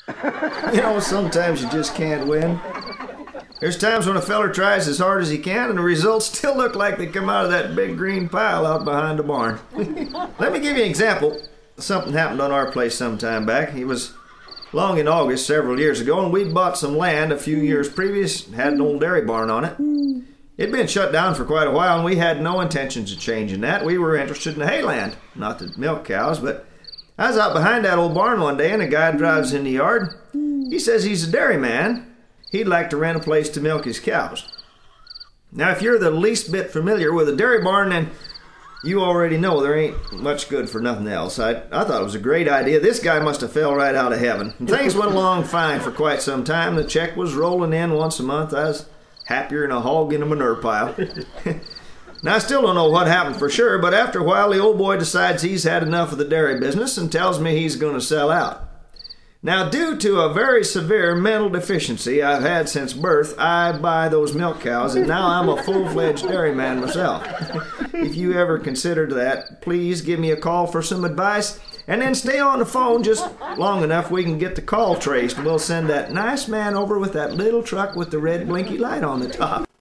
You know, sometimes you just can't win. There's times when a feller tries as hard as he can and the results still look like they come out of that big green pile out behind the barn. Let me give you an example. Something happened on our place some time back. It was long in August several years ago, and we'd bought some land a few years previous, had an old dairy barn on it. It'd been shut down for quite a while, and we had no intentions of changing that. We were interested in the hayland, not the milk cows, but I was out behind that old barn one day, and a guy drives in the yard. He says he's a dairyman. He'd like to rent a place to milk his cows. Now, if you're the least bit familiar with a dairy barn, then you already know there ain't much good for nothing else. I thought it was a great idea. This guy must have fell right out of heaven. And things went along fine for quite some time. The check was rolling in once a month. I was happier than a hog in a manure pile. Now, I still don't know what happened for sure, but after a while, the old boy decides he's had enough of the dairy business and tells me he's going to sell out. Now, due to a very severe mental deficiency I've had since birth, I buy those milk cows, and now I'm a full-fledged dairyman myself. If you ever considered that, please give me a call for some advice, and then stay on the phone just long enough we can get the call traced, and we'll send that nice man over with that little truck with the red blinky light on the top.